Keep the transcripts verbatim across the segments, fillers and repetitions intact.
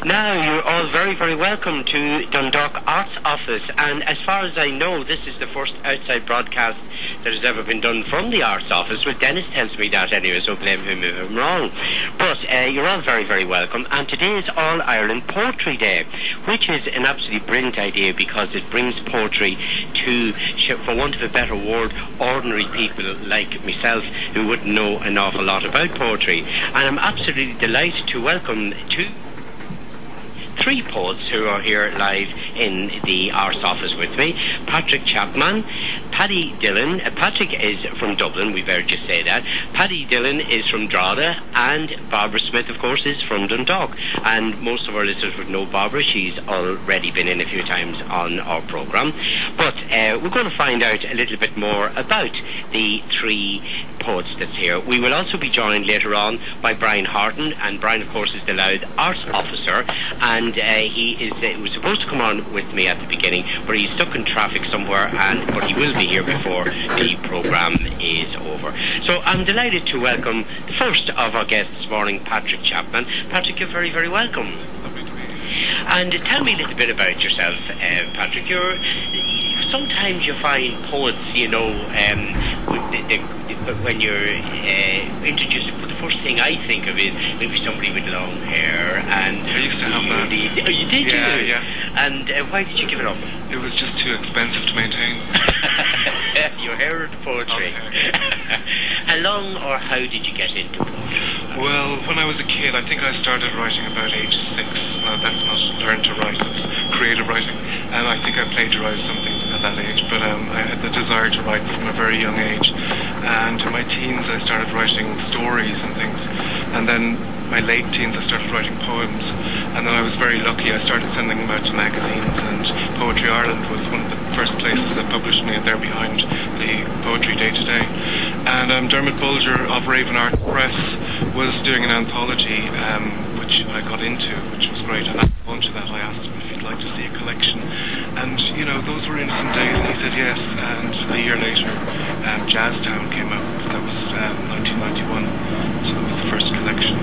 Now, you're all very, very welcome to Dundalk Arts Office, and as far as I know, this is the first outside broadcast that has ever been done from the Arts Office. Well, Dennis tells me that anyway, so blame him if I'm wrong. But uh, you're all very, very welcome, and today is All Ireland Poetry Day, which is an absolutely brilliant idea because it brings poetry to, for want of a better word, ordinary people like myself who wouldn't know an awful lot about poetry. And I'm absolutely delighted to welcome two three poets who are here live in the Arts Office with me. Patrick Chapman, Paddy Dillon. Uh, Patrick is from Dublin, we better just say that. Paddy Dillon is from Drogheda, and Barbara Smith, of course, is from Dundalk. And most of our listeners would know Barbara. She's already been in a few times on our programme. But uh, we're going to find out a little bit more about the three poets that's here. We will also be joined later on by Brian Horton, and Brian, of course, is the Louth Arts Officer, and uh, he is uh, was supposed to come on with me at the beginning, but he's stuck in traffic somewhere, and but he will be here before the programme is over. So I'm delighted to welcome the first of our guests this morning, Patrick Chapman. Patrick, you're very, very welcome. Lovely to meet you. And tell me a little bit about yourself, uh, Patrick. You're sometimes you find poets, you know, um, with the, the, the, when you're uh, introduced. But the first thing I think of is maybe somebody with long hair. And I used to have that. The, oh, you did? Yeah, you? yeah. And uh, why did you give it up? It was just too expensive to maintain. Your hair and poetry. Okay. How long or how did you get into poetry? Well, when I was a kid, I think I started writing about age six. Well, that's not learn to write, it's creative writing. And I think I plagiarized something at that age, but um, I had the desire to write from a very young age. And in my teens, I started writing stories and things. And then my late teens, I started writing poems. And then I was very lucky, I started sending them out to magazines, and Poetry Ireland was one of the first places that published me, and they're behind the Poetry Day today. And um, Dermot Bulger of Raven Art Press was doing an anthology, um, which I got into, which was great. And after lunch of that, I asked him if he'd like to see a collection. And, you know, those were innocent days, and he said yes. And a year later, um, Jazztown came out. That was um, nineteen ninety-one, so that was the first collection.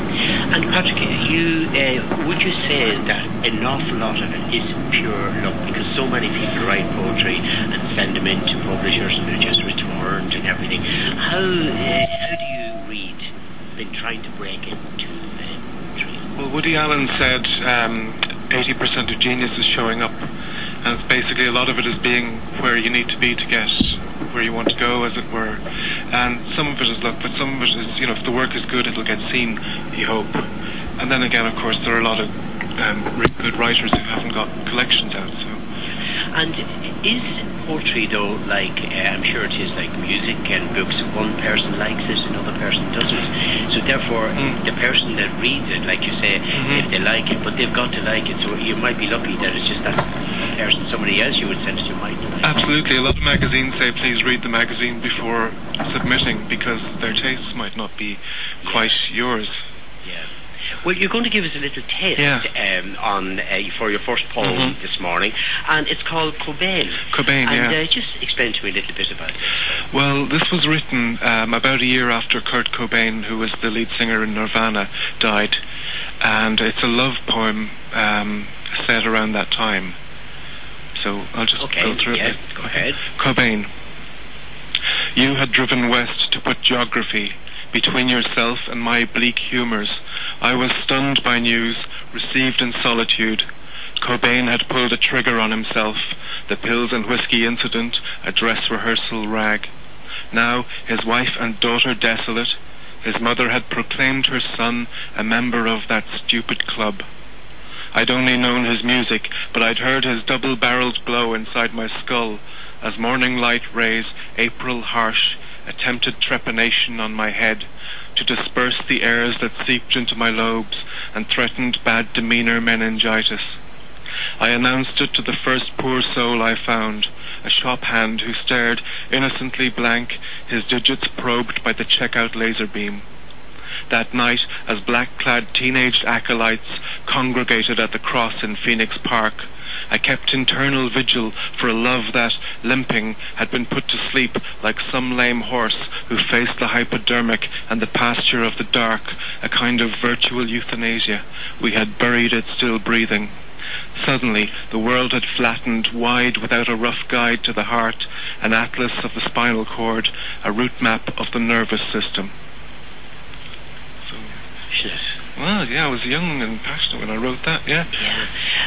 And Patrick, you uh, would you say that an awful lot of it is pure luck, because so many people write poetry and send them in to publishers and they're just returned and everything. How uh, how do you read in trying to break into poetry? Well, Woody Allen said um, eighty percent of genius is showing up, and it's basically a lot of it is being where you need to be to get where you want to go, as it were. And some of it is luck, but some of it is, you know, if the work is good, it'll get seen, you hope. And then again, of course, there are a lot of um, really good writers who haven't got collections out. So. And is poetry, though, like, uh, I'm sure it is like music and books, one person likes it, another person doesn't. So therefore, mm. the person that reads it, like you say, mm-hmm. if they like it, but they've got to like it, so you might be lucky that it's just that person, somebody else you would send it to might not. Absolutely. A lot of magazines say please read the magazine before submitting, because their tastes might not be yeah. quite yours. Yeah. Well, you're going to give us a little taste yeah. um, on uh, for your first poem mm-hmm. this morning, and it's called Cobain. Cobain, and, yeah. uh, just explain to me a little bit about it. Well, this was written um, about a year after Kurt Cobain, who was the lead singer in Nirvana, died, and it's a love poem um, set around that time. So I'll just okay, go through yeah, it. Go ahead. Cobain. You had driven west to put geography between yourself and my bleak humours. I was stunned by news received in solitude. Cobain had pulled a trigger on himself, the pills and whiskey incident, a dress rehearsal rag. Now, his wife and daughter desolate, his mother had proclaimed her son a member of that stupid club. I'd only known his music, but I'd heard his double-barreled blow inside my skull as morning light rays, April harsh, attempted trepanation on my head to disperse the airs that seeped into my lobes and threatened bad demeanour meningitis. I announced it to the first poor soul I found, a shop hand who stared innocently blank, his digits probed by the checkout laser beam. That night, as black-clad teenage acolytes congregated at the cross in Phoenix Park, I kept internal vigil for a love that, limping, had been put to sleep like some lame horse who faced the hypodermic and the pasture of the dark, a kind of virtual euthanasia. We had buried it still breathing. Suddenly, the world had flattened wide without a rough guide to the heart, an atlas of the spinal cord, a route map of the nervous system. So, Shit. well, yeah, I was young and passionate when I wrote that, yeah. Yeah.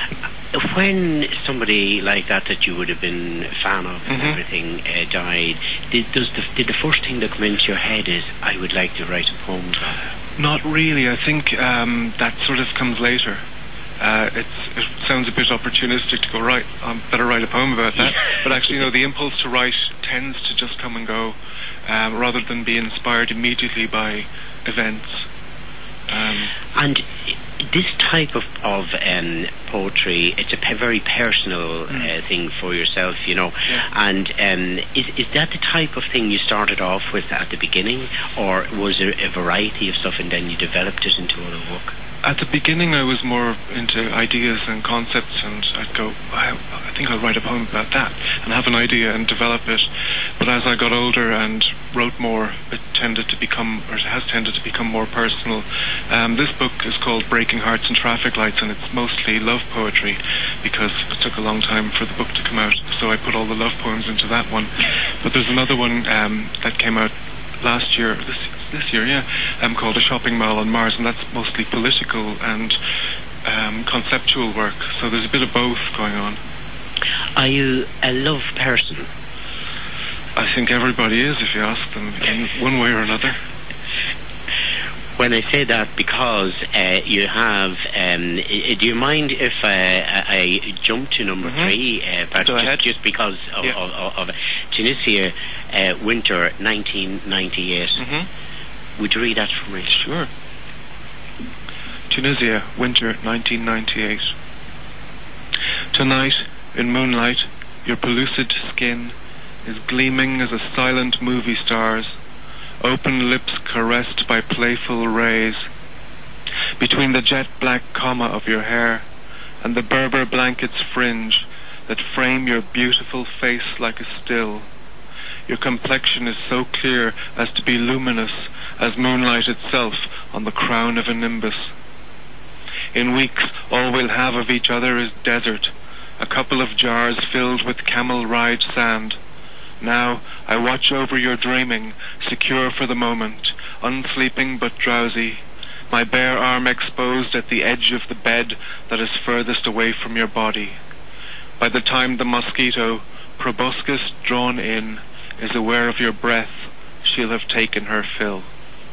When somebody like that that you would have been a fan of and Mhm. everything uh, died, did, does the, did the first thing that come into your head is, I would like to write a poem about it? Not really. I think um, that sort of comes later. Uh, it's, it sounds a bit opportunistic to go, right, I better write a poem about that. But actually, you know, the impulse to write tends to just come and go, um, rather than be inspired immediately by events. Um, And this type of, of um, poetry, it's a pe- very personal Mm. uh, thing for yourself, you know. Yeah. And um, is, is that the type of thing you started off with at the beginning? Or was there a variety of stuff and then you developed it into a book? At the beginning, I was more into ideas and concepts, and I'd go, I, I think I'll write a poem about that, and have an idea and develop it. But as I got older and wrote more, it tended to become, or it has tended to become more personal. Um, this book is called Breaking Hearts and Traffic Lights, and it's mostly love poetry, because it took a long time for the book to come out, so I put all the love poems into that one. But there's another one um, that came out last year, this this year, yeah, um, called A Shopping Mall on Mars, and that's mostly political and um, conceptual work. So there's a bit of both going on. Are you a love person? I think everybody is, if you ask them, in one way or another. When I say that, because uh, you have, um, I- do you mind if uh, I I jump to number Mhm. three, uh, Patrick, Go ahead. just, just because of, Yeah. of, of, of Tunisia, uh, winter nineteen ninety-eight. Mm-hmm. Would you read that for me? Sure. Tunisia, winter nineteen ninety-eight. Tonight, in moonlight, your pellucid skin is gleaming as a silent movie star's, open lips caressed by playful rays. Between the jet black comma of your hair and the Berber blanket's fringe that frame your beautiful face like a still, your complexion is so clear as to be luminous as moonlight itself on the crown of a nimbus. In weeks, all we'll have of each other is desert, a couple of jars filled with camel ride sand. Now, I watch over your dreaming, secure for the moment, unsleeping but drowsy, my bare arm exposed at the edge of the bed that is furthest away from your body. By the time the mosquito, proboscis drawn in, is aware of your breath, she'll have taken her fill.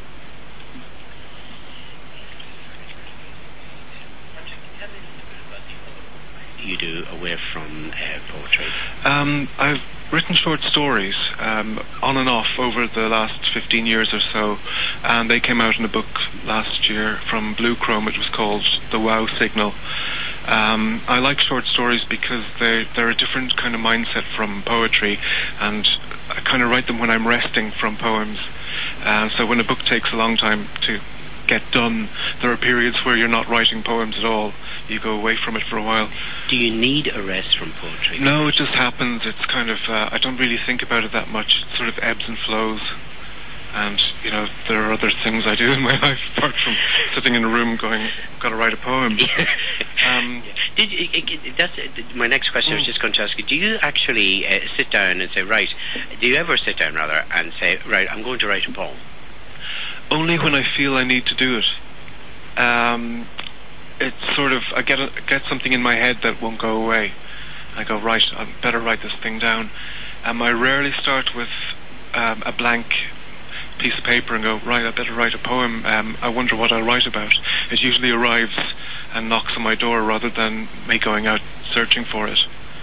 You do away from uh, poetry? Um, I've written short stories um, on and off over the last fifteen years or so, and they came out in a book last year from Blue Chrome. It was called The Wow Signal. Um, I like short stories because they, they're a different kind of mindset from poetry, and I kind of write them when I'm resting from poems. Uh, so when a book takes a long time to get done, there are periods where you're not writing poems at all. You go away from it for a while. Do you need a rest from poetry? No, it just happens. It's kind of, uh, I don't really think about it that much. It sort of ebbs and flows. And, you know, there are other things I do in my life apart from sitting in a room going, got to write a poem. um, Did you, it, it, that's uh, my next question. I was Mm. just going to ask you: do you actually uh, sit down and say, right? Do you ever sit down rather and say, right, I'm going to write a poem? only when I feel I need to do it. Um, it's sort of, I get a, get something in my head that won't go away. I go, right, I better write this thing down. Um, I rarely start with um, a blank piece of paper and go, right, I better write a poem. Um, I wonder what I'll write about. It usually arrives and knocks on my door rather than me going out searching for it.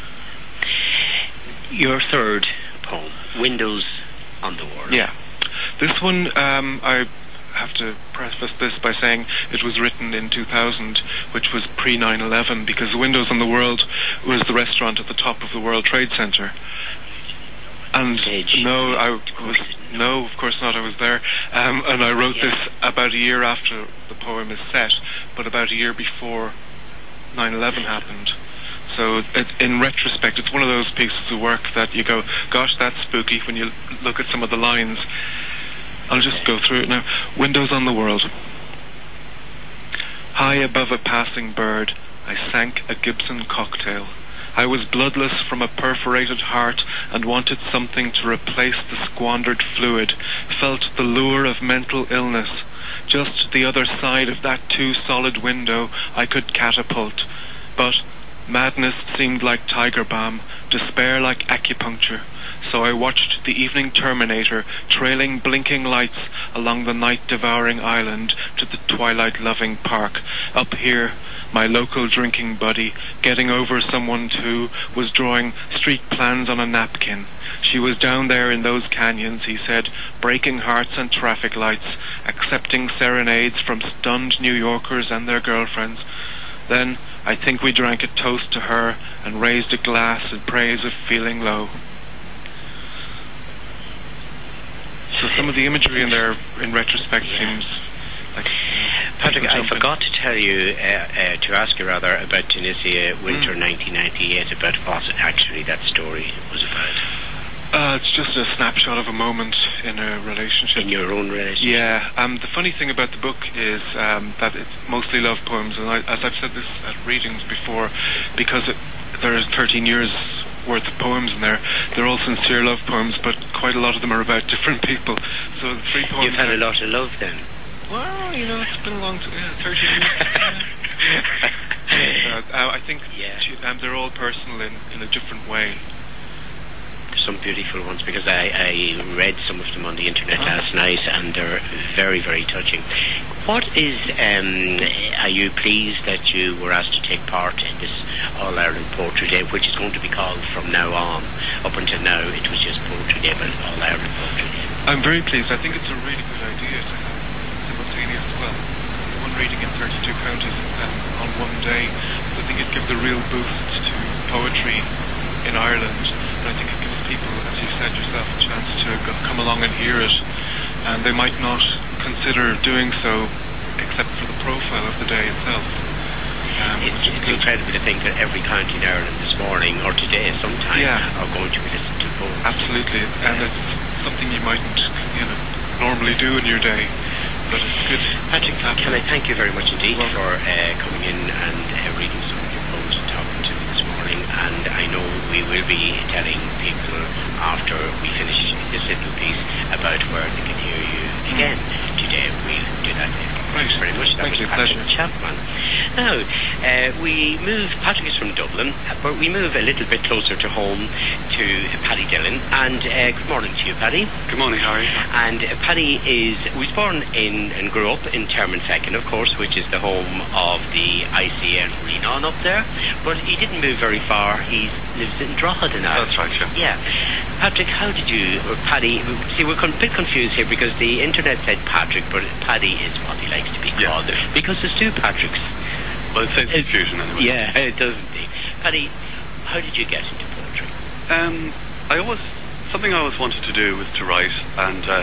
Your third poem, Windows on the World. Yeah. This one, um, I have to preface this by saying it was written in two thousand, which was pre nine eleven, because Windows on the World was the restaurant at the top of the World Trade Center. And Did no, you? I was, no, of course not, I was there. Um, and I wrote Yeah. this about a year after the poem is set, but about a year before nine eleven happened. So it, in retrospect, it's one of those pieces of work that you go, gosh, that's spooky when you look at some of the lines. I'll just go through it now. Windows on the world. High above a passing bird, I sank a Gibson cocktail. I was bloodless from a perforated heart and wanted something to replace the squandered fluid, felt the lure of mental illness. Just the other side of that too-solid window I could catapult. But madness seemed like tiger balm, despair like acupuncture. So I watched the evening Terminator trailing blinking lights along the night-devouring island to the twilight-loving park. Up here, my local drinking buddy, getting over someone who was drawing street plans on a napkin. She was down there in those canyons, he said, breaking hearts and traffic lights, accepting serenades from stunned New Yorkers and their girlfriends. Then I think we drank a toast to her and raised a glass in praise of feeling low. So some of the imagery in there, in retrospect, seems like... Uh, Patrick, I forgot to tell you, uh, uh, to ask you rather, about Tunisia Winter mm. nineteen ninety-eight, about what actually that story was about. Uh, it's just a snapshot of a moment in a relationship. In your own relationship? Yeah. Um, the funny thing about the book is um, that it's mostly love poems, and I, as I've said this at readings before, because it, there is thirteen years worth of poems in there. They're all sincere love poems, but quite a lot of them are about different people. So the three poems... You've had a lot of love then? Well, you know, it's been a long time. Yeah, thirteen years. uh, I think yeah. um, they're all personal in, in a different way. Some beautiful ones, because I, I read some of them on the internet oh. last night, and they're very, very touching. What is, um, are you pleased that you were asked to take part in this All-Ireland Poetry Day, which is going to be called from now on? Up until now, it was just Poetry Day, but All-Ireland Poetry Day. I'm very pleased. I think it's a really good idea to have simultaneous, well, one reading in thirty-two counties um, on one day. So I think it gives a real boost to poetry in Ireland. I think it gives people, as you said yourself, a chance to go, come along and hear it, and they might not consider doing so except for the profile of the day itself. Um, it's it's incredible to think that every county in Ireland this morning, or today sometime, yeah. are going to be listened to poems. Absolutely, and yeah. it's something you mightn't, you know, normally do in your day, but it's good. Patrick, can I thank you very much indeed well, for uh, coming in and uh, reading some of your poems and talking to me this morning, and I know we will be telling people after we finish this little piece about where they can hear you again today. We'll do that later. Thanks very much. That Thank was you, Patrick pleasure. Chapman. Now, uh, we move, Patrick is from Dublin, but we move a little bit closer to home to Paddy Dillon. And uh, good morning to you, Paddy. Good morning, Harry. And uh, Paddy is, was born in and grew up in Termonfeckin, of course, which is the home of the I C N Reenon up there. But he didn't move very far. He lives in Drogheda now. That's right, yeah. Yeah. Patrick, how did you, or Paddy, see, we're a bit confused here because the internet said Patrick, but Paddy is what he likes to be yeah. called, because there's two Patricks. Well, it says confusion anyway. Yeah, it does indeed. Paddy, how did you get into poetry? Um, I always, something I always wanted to do was to write, and uh,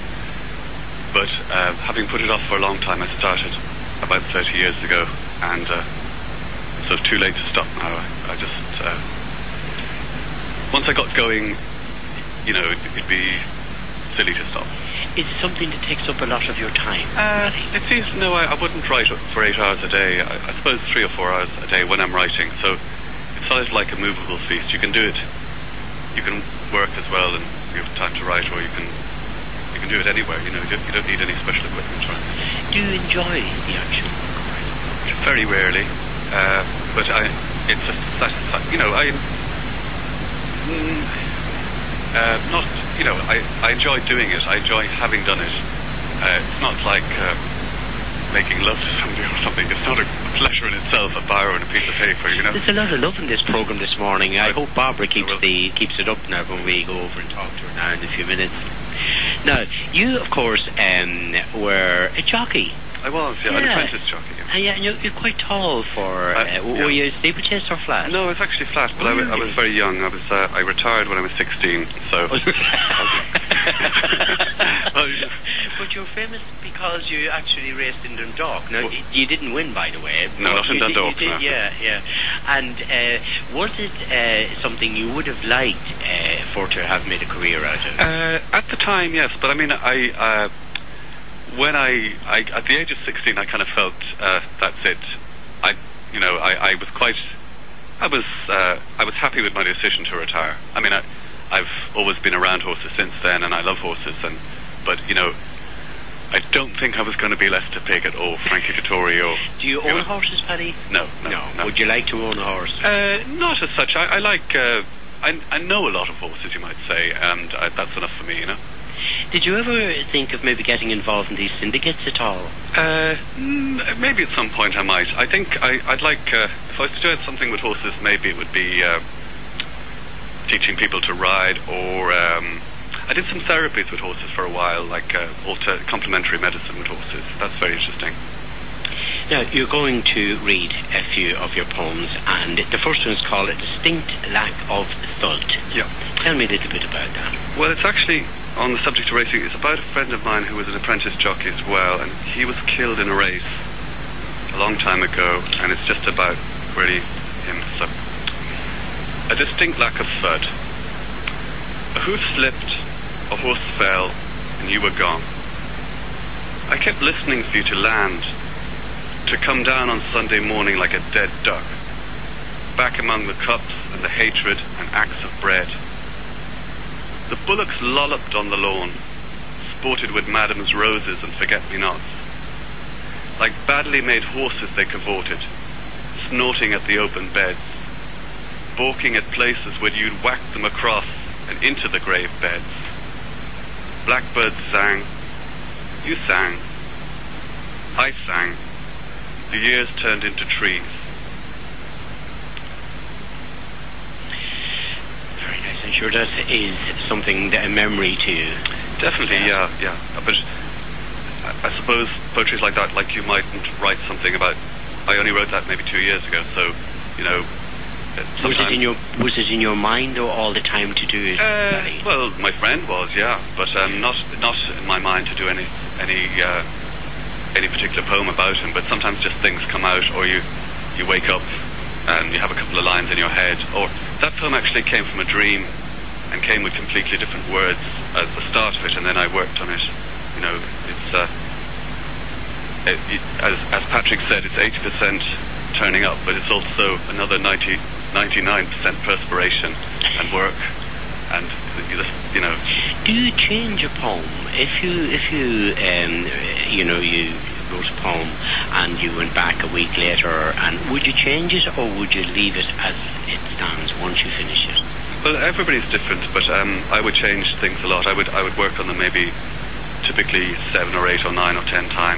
but uh, having put it off for a long time, I started about thirty years ago, and uh, so it's too late to stop now. I, I just, uh, once I got going, you know, it'd, it'd be silly to stop. Is it something that takes up a lot of your time? Uh, it seems, no, I, I wouldn't write for eight hours a day. I, I suppose three or four hours a day when I'm writing. So it's sort of like a movable feast. You can do it, you can work as well and you have time to write, or you can you can do it anywhere. You know, you don't, you don't need any special equipment or anything. Do you enjoy the actual work? Very rarely. Uh, but I, it's a satisfying, you know, I, mm, uh, not, you know, I, I enjoy doing it. I enjoy having done it. Uh, it's not like uh, making love to somebody or something. It's not a pleasure in itself, a bar and a piece of paper, you know. There's a lot of love in this programme this morning. I, I hope Barbara keeps the keeps it up now when we go over and talk to her now in a few minutes. Now, you, of course, um, were a jockey. I was, yeah, yeah. an apprentice jockey. Yeah. Uh, yeah, and you're, you're quite tall for... Uh, uh, were yeah. you steeplechase or flat? No, it's actually flat, but I, I was very young. I was uh, I retired when I was sixteen, so... Well, you- But you're famous because you actually raced in Dundalk. Now, Well- y- you didn't win, by the way. No, but not in you did- you Dundalk, did, no. Yeah, yeah. And uh, was it uh, something you would have liked uh, for to have made a career out of? Uh, at the time, yes, but I mean, I uh, when I, I at the age of sixteen, I kind of felt uh, that's it. I, you know, I, I was quite, I was, uh, I was happy with my decision to retire. I mean, I, I've always been around horses since then, and I love horses, and but you know, I don't think I was going to be Lester Piggott or Frankie Dettori or. Do you you own know, horses, Paddy? No, no, no. Would you like to own a horse? Uh, not as such. I, I like. Uh, I, I know a lot of horses, you might say, and uh, that's enough for me, you know. Did you ever think of maybe getting involved in these syndicates at all? Uh, mm, maybe at some point I might. I think I, I'd like, uh, if I was doing something with horses, maybe it would be uh, teaching people to ride, or um, I did some therapies with horses for a while, like uh, alter complementary medicine with horses. That's very interesting. Now, you're going to read a few of your poems, and the first one is called A Distinct Lack of Thult. Yeah. Tell me a little bit about that. Well, it's actually on the subject of racing. It's about a friend of mine who was an apprentice jockey as well, and he was killed in a race a long time ago, and it's just about really him. So, a distinct lack of thud. A hoof slipped, a horse fell, and you were gone. I kept listening for you to land, to come down on Sunday morning like a dead duck, back among the cups and the hatred and acts of bread. The bullocks lolloped on the lawn, sported with madam's roses and forget-me-nots. Like badly made horses they cavorted, snorting at the open beds, balking at places where you'd whack them across and into the grave beds. Blackbirds sang, you sang, I sang, the years turned into trees. Very nice. I'm sure that is something, that a memory to you. Definitely, yeah, yeah. But I, I suppose poetry is like that, like you mightn't write something about, I only wrote that maybe two years ago, so, you know, Was it in your was it in your mind or all the time to do it? Uh, Paddy? well, my friend was, yeah, but um, not not in my mind to do any any uh, any particular poem about him. But sometimes just things come out, or you you wake up and you have a couple of lines in your head. Or that poem actually came from a dream and came with completely different words at the start of it, and then I worked on it. You know, it's uh, it, it, as as Patrick said, it's eighty percent turning up, but it's also another ninety. ninety-nine percent perspiration and work, and you just, you know. Do you change a poem if you if you um, you know you wrote a poem and you went back a week later, and would you change it or would you leave it as it stands once you finish it? Well, everybody's different, but um, I would change things a lot. I would I would work on them maybe typically seven or eight or nine or ten times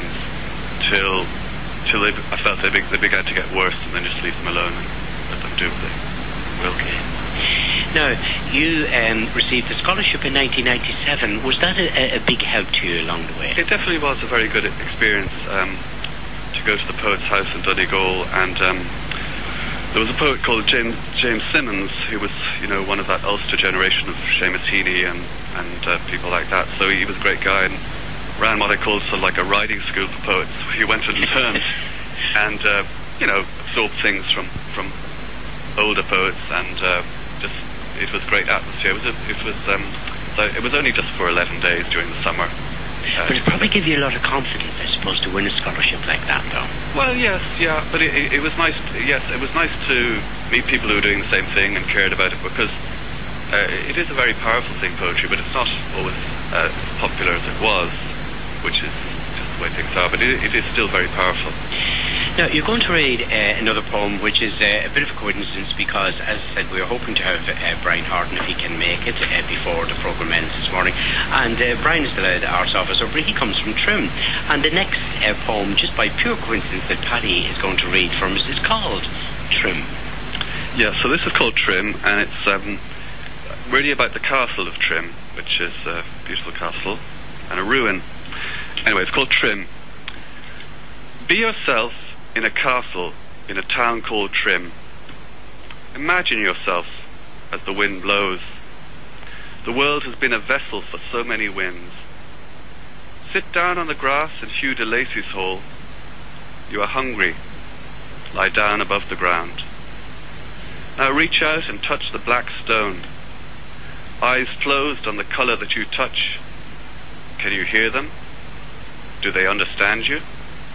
till till they, I felt they, be, they began to get worse, and then just leave them alone and let them do what they will. Okay. Now, you um, received a scholarship in nineteen ninety-seven. Was that a, a big help to you along the way? It definitely was a very good experience um, to go to the Poets' House in Donegal, and um, there was a poet called James James Simmons, who was, you know, one of that Ulster generation of Seamus Heaney and and uh, people like that. So he was a great guy and ran what I called sort of like a riding school for poets. He went and learned and uh, you know, absorbed things from from older poets, and uh, just it was great atmosphere. It was a, it was um, so it was only just for eleven days during the summer. Uh, But it probably gave you a lot of confidence, I suppose, to win a scholarship like that, though. Well, yes, yeah, but it, it, it was nice. To, yes, it was nice to meet people who were doing the same thing and cared about it, because uh, it is a very powerful thing, poetry, but it's not always uh, as popular as it was, which is just the way things are. But it, it is still very powerful. Now, you're going to read uh, another poem, which is uh, a bit of a coincidence, because, as I said, we are hoping to have uh, Brian Harden, if he can make it, uh, before the programme ends this morning. And uh, Brian is the arts officer, but he comes from Trim. And the next uh, poem, just by pure coincidence, that Paddy is going to read from us is called Trim. Yeah, so this is called Trim, and it's um, really about the castle of Trim, which is a beautiful castle and a ruin. Anyway, it's called Trim. Be yourself in a castle in a town called Trim. Imagine yourself as the wind blows. The world has been a vessel for so many winds. Sit down on the grass in Hugh de Lacy's hall. You are hungry. Lie down above the ground. Now reach out and touch the black stone. Eyes closed on the colour that you touch. Can you hear them? Do they understand you?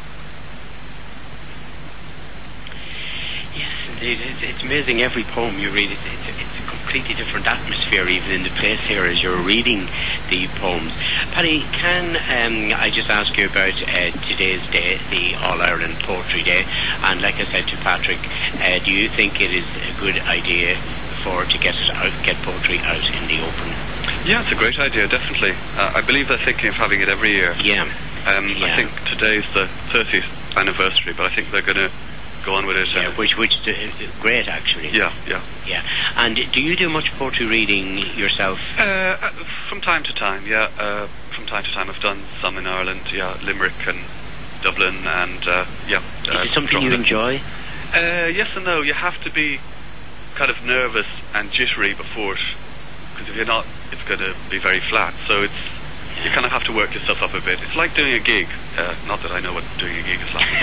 Yes, indeed. It's, it's amazing. Every poem you read, it's, it's, it's a completely different atmosphere, even in the place here as you're reading the poems. Paddy, can um, I just ask you about uh, today's day, the All-Ireland Poetry Day? And like I said to Patrick, uh, do you think it is a good idea for to get it out, get poetry out in the open? Yeah, it's a great idea, definitely. Uh, I believe they're thinking of having it every year. Yeah. Um, yeah. I think today's the thirtieth anniversary, but I think they're going to go on with it. Yeah, which which is great, actually. Yeah, yeah. Yeah. And do you do much poetry reading yourself? Uh, from time to time, yeah. Uh, from time to time I've done some in Ireland, yeah, Limerick and Dublin, and uh, yeah. Is uh, it something you enjoy? Uh, yes and no. You have to be kind of nervous and jittery before it, because if you're not, it's going to be very flat. So it's you kind of have to work yourself up a bit. It's like doing a gig. Uh, not that I know what doing a gig is like.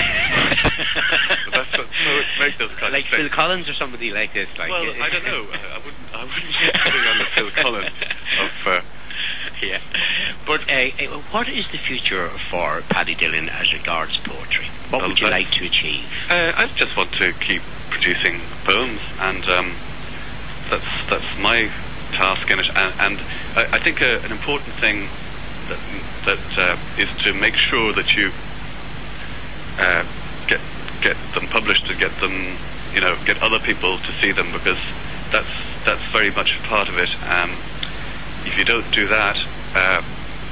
But that's what so make those kind like of Phil things. Collins or somebody like this. Like Well, I don't know. I, I wouldn't. I wouldn't be putting on the Phil Collins of. Uh, yeah. But uh, what is the future for Paddy Dillon as regards poetry? What well, would you like to achieve? Uh, I just want to keep producing poems, and um, that's that's my task in it. And, and I, I think uh, an important thing that that uh, is to make sure that you uh, get get them published and get them, you know, get other people to see them, because that's that's very much part of it. Um, if you don't do that, uh,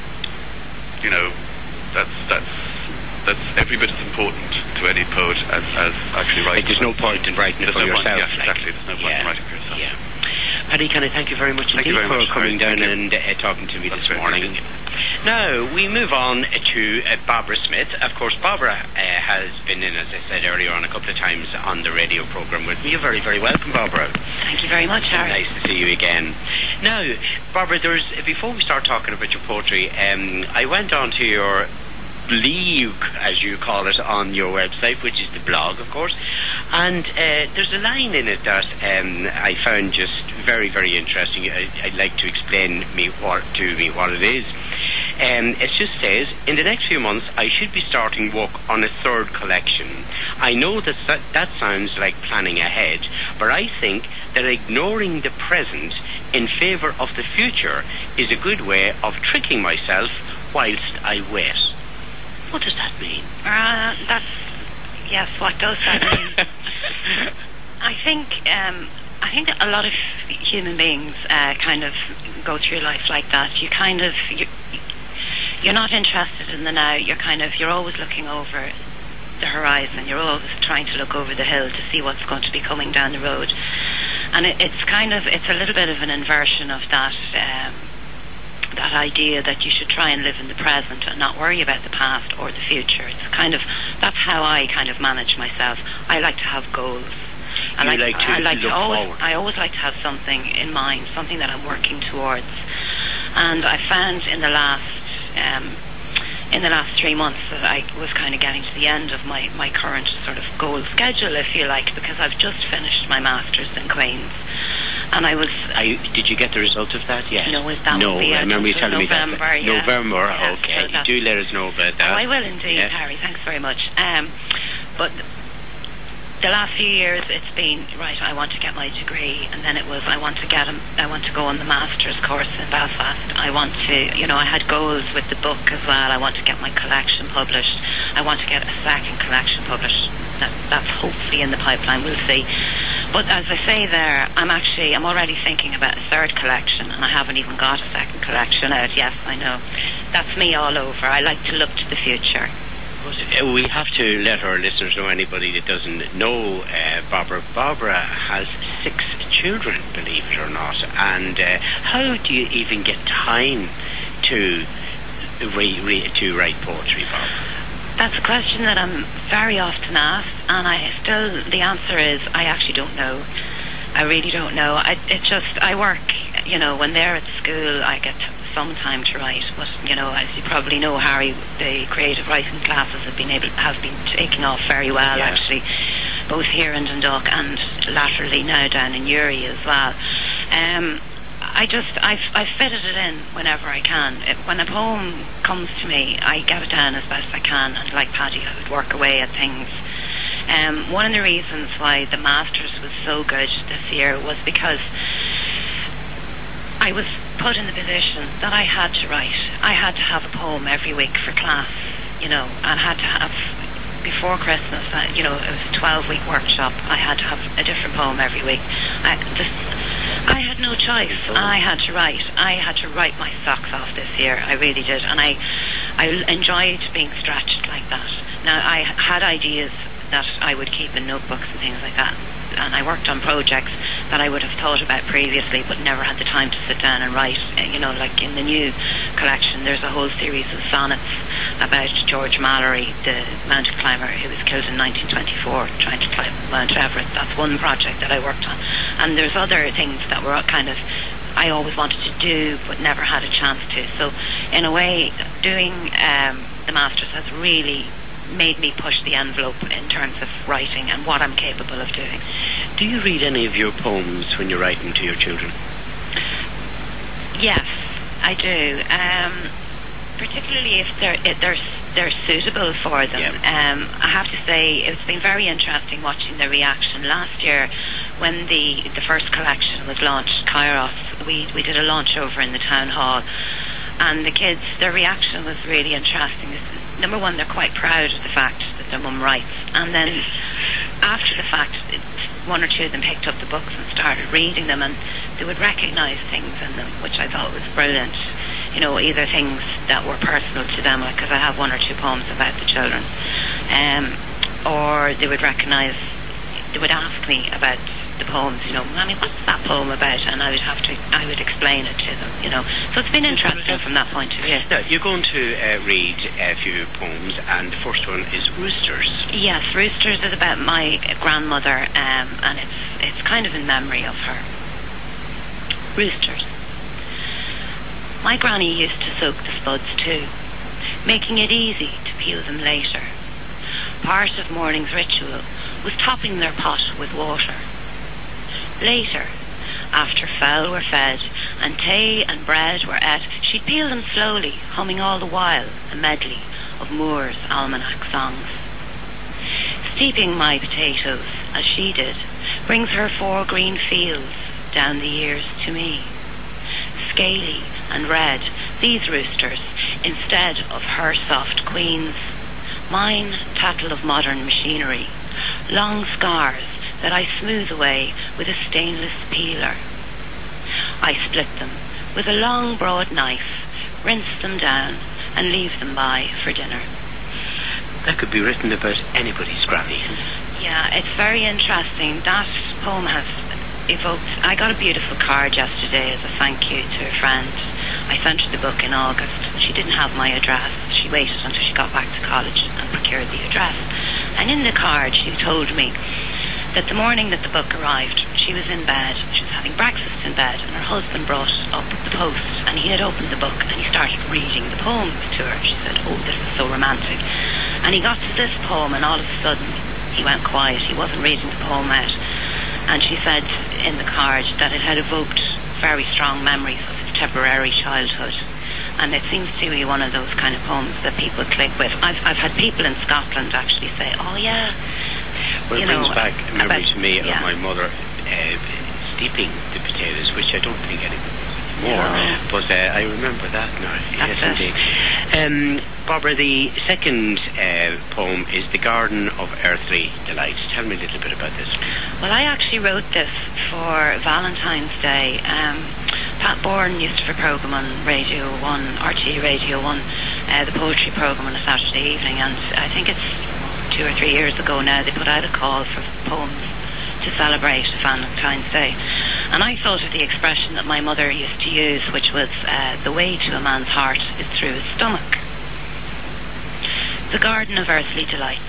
you know, that's that's that's every bit as important to any poet as, as actually writing. Like, there's no point in writing it there's for no yourself. Point, yeah, like, exactly. There's no point yeah, in writing for yourself. Yeah. Paddy, can I thank you very much thank indeed you very for much, coming Harry. down and uh, talking to me That's this morning. Good. Now, we move on to uh, Barbara Smith. Of course, Barbara uh, has been in, as I said earlier on, a couple of times on the radio programme with me. You're very, very welcome, Barbara. Thank you very much, Harry. Nice to see you again. Now, Barbara, there's, before we start talking about your poetry, um, I went on to your blog, as you call it, on your website, which is the blog, of course, and uh, there's a line in it that um, I found just very, very interesting. I, I'd like to explain me what to me what it is. Um, it just says, in the next few months, I should be starting work on a third collection. I know that that, that sounds like planning ahead, but I think that ignoring the present in favour of the future is a good way of tricking myself whilst I wait. What does that mean? Uh, that's, yes, what does that mean? I think, um, I think a lot of human beings uh, kind of go through life like that. You kind of, you, you're not interested in the now. You're kind of, you're always looking over the horizon. You're always trying to look over the hill to see what's going to be coming down the road. And it, it's kind of, it's a little bit of an inversion of that, um, that idea that you should try and live in the present and not worry about the past or the future. It's kind of, that's how I kind of manage myself. I like to have goals. I you like, like to I like look to always, forward. I always like to have something in mind, something that I'm working towards. And I found in the last, um, in the last three months that I was kind of getting to the end of my, my current sort of goal schedule, if you like, because I've just finished my Masters in Queen's. And I was... I, did you get the result of that yet? No, is that no, will be I remember you until telling November, me that. yeah. November, Yes, okay. so Do let us know about that. Oh, I will indeed, yeah. Harry. Thanks very much. Um, but the last few years, it's been, right, I want to get my degree, and then it was, I want to get, a, I want to go on the Masters course in Belfast. I want to, you know, I had goals with the book as well. I want to get my collection published. I want to get a second collection published. That, that's hopefully in the pipeline, we'll see. But as I say there, I'm actually, I'm already thinking about a third collection, and I haven't even got a second collection out. Yes, I know. That's me all over. I like to look to the future. But we have to let our listeners know, anybody that doesn't know uh, Barbara. Barbara has six children, believe it or not. And uh, how do you even get time to, re- re- to write poetry, Barbara? That's a question that I'm very often asked, and I still, the answer is I actually don't know. I really don't know. I, it just, I work, you know, when they're at school, I get some time to write. But you know, as you probably know, Harry, the creative writing classes have been able have been taking off very well, yeah. actually, both here in Dundalk and laterally now down in Uri as well. Um, I just, I've, I've fitted it in whenever I can. If, when a poem comes to me, I get it down as best I can, and like Paddy, I would work away at things. Um, one of the reasons why the Masters was so good this year was because I was put in the position that I had to write. I had to have a poem every week for class, you know, and had to have, before Christmas, uh, you know, it was a twelve-week workshop. I had to have a different poem every week. I, this, I had no choice. I had to write. I had to write my socks off this year. I really did, and I, I enjoyed being stretched like that. Now, I had ideas that I would keep in notebooks and things like that, and I worked on projects that I would have thought about previously but never had the time to sit down and write. You know, like in the new collection, there's a whole series of sonnets about George Mallory, the mountain climber who was killed in nineteen twenty-four trying to climb Mount Everest. That's one project that I worked on, and there's other things that were kind of I always wanted to do but never had a chance to. So in a way, doing um, the Masters has really made me push the envelope in terms of writing and what I'm capable of doing. Do you read any of your poems when you're writing to your children? Yes, I do. Um, particularly if they're if they're they're suitable for them. Yeah. Um, I have to say it's been very interesting watching the reaction. Last year, when the the first collection was launched, Kairos, we we did a launch over in the town hall, and the kids, their reaction was really interesting. Number one, they're quite proud of the fact that their mum writes, and then after the fact, it, one or two of them picked up the books and started reading them, and they would recognise things in them, which I thought was brilliant. You know, either things that were personal to them, like because I have one or two poems about the children, um, or they would recognise, they would ask me about the poems, you know, Mommy, what's that poem about? And I would have to, I would explain it to them, you know. So it's been interesting from that point of view. Now, you're going to uh, read a few poems, and the first one is Roosters. Yes, Roosters is about my grandmother, um, and it's it's kind of in memory of her. Roosters. My granny used to soak the spuds too, making it easy to peel them later. Part of morning's ritual was topping their pot with water. Later, after fowl were fed and tea and bread were ate, she'd peel them slowly, humming all the while a medley of Moore's almanac songs. Steeping my potatoes, as she did, brings her four green fields down the years to me. Scaly and red, these roosters, instead of her soft queens. Mine tattle of modern machinery, long scars that I smooth away with a stainless peeler. I split them with a long broad knife, rinse them down and leave them by for dinner. That could be written about anybody's granny. Yeah, it's very interesting. That poem has evoked... I got a beautiful card yesterday as a thank you to a friend. I sent her the book in August. She didn't have my address. She waited until she got back to college and procured the address. And in the card she told me that the morning that the book arrived, she was in bed, she was having breakfast in bed, and her husband brought up the post, and he had opened the book, and he started reading the poem to her. She said, oh, this is so romantic. And he got to this poem, and all of a sudden, he went quiet. He wasn't reading the poem out. And she said in the card that it had evoked very strong memories of his Tipperary childhood. And it seems to be one of those kind of poems that people click with. I've, I've had people in Scotland actually say, oh, yeah, Well, it you brings know, back a memory about, to me yeah. of my mother uh, steeping the potatoes, which I don't think anymore. No. But uh, I remember that now. That's yes, it. indeed. Um, Barbara, the second uh, poem is The Garden of Earthly Delight. Tell me a little bit about this. Well, I actually wrote this for Valentine's Day. Um, Pat Bourne used to have a programme on Radio one, R T Radio one, uh, the poetry programme on a Saturday evening, and I think it's two or three years ago now, they put out a call for poems to celebrate Valentine's Day. And I thought of the expression that my mother used to use, which was, uh, the way to a man's heart is through his stomach. The Garden of Earthly Delights.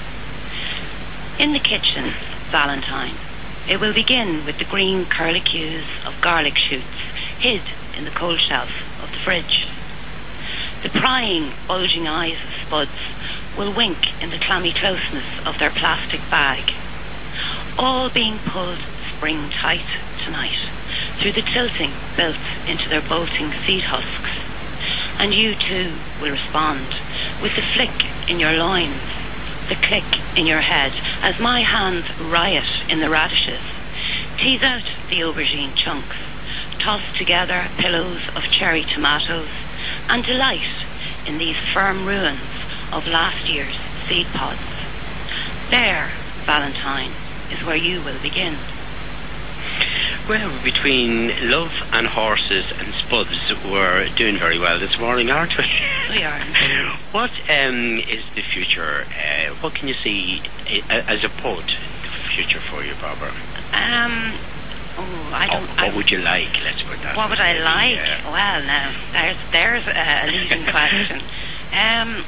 In the kitchen, Valentine, it will begin with the green curlicues of garlic shoots hid in the coal shelf of the fridge. The prying, bulging eyes of spuds will wink in the clammy closeness of their plastic bag, all being pulled spring tight tonight through the tilting built into their bolting seed husks. And you too will respond with the flick in your loins, the click in your head, as my hands riot in the radishes, tease out the aubergine chunks, toss together pillows of cherry tomatoes, and delight in these firm ruins of last year's seed pods. There, Valentine, is where you will begin. Well, between love and horses and spuds, we're doing very well this morning, aren't we? We are. What um, is the future? Uh, what can you see uh, as a poet, the future for you, Barbara? Um, oh, I don't... Oh, what I, would you like? Let's put that. What would I like? Uh, Well, now, there's, there's a, a leading question. Um,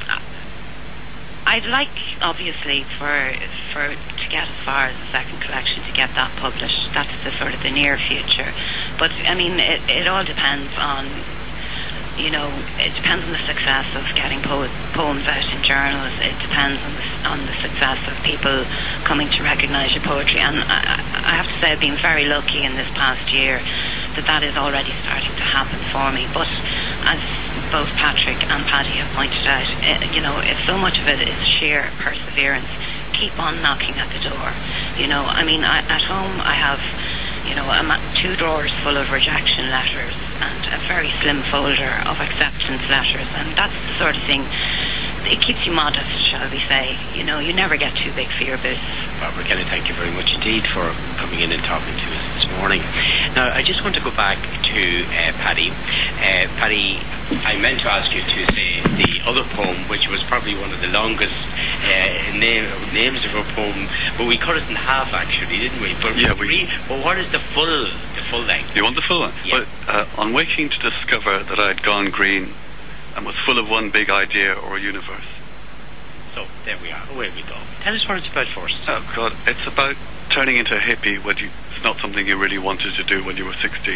I'd like, obviously, for for to get as far as the second collection, to get that published. That's the sort of the near future. But, I mean, it, it all depends on, you know, it depends on the success of getting po- poems out in journals. It depends on the, on the success of people coming to recognise your poetry. And I, I have to say I've been very lucky in this past year that that is already starting to happen for me. But as both Patrick and Paddy have pointed out, it, you know, if so much of it is sheer perseverance, keep on knocking at the door. You know, I mean, I, at home I have, you know, I'm at two drawers full of rejection letters and a very slim folder of acceptance letters, and that's the sort of thing, it keeps you modest, shall we say. You know, you never get too big for your boots. Barbara Kelly, thank you very much indeed for coming in and talking to us this morning. Now, I just want to go back to uh, Paddy. Uh, Paddy, I meant to ask you to say the other poem, which was probably one of the longest uh, name, names of a poem, but we cut it in half, actually, didn't we? But yeah, we... Re- but what is the full, the full length? You want the full one? Yeah. But, uh, on waking to discover that I had gone green and was full of one big idea or universe. So, there we are. Away we go. Tell us what it's about first. Oh, God. It's about turning into a hippie when you, it's not something you really wanted to do when you were sixteen.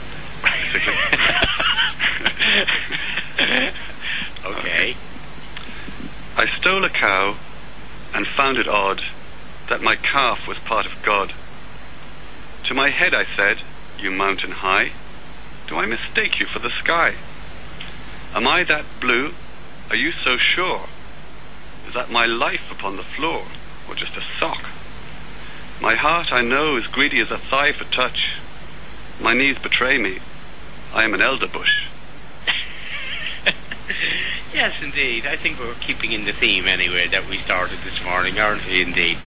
Okay. I stole a cow and found it odd that my calf was part of God. To my head I said, "You mountain high, do I mistake you for the sky? Am I that blue? Are you so sure? Is that my life upon the floor, or just a sock? My heart, I know, is greedy as a thigh for touch. My knees betray me. I am an elder bush." Yes, indeed. I think we're keeping in the theme anyway that we started this morning, aren't we, indeed?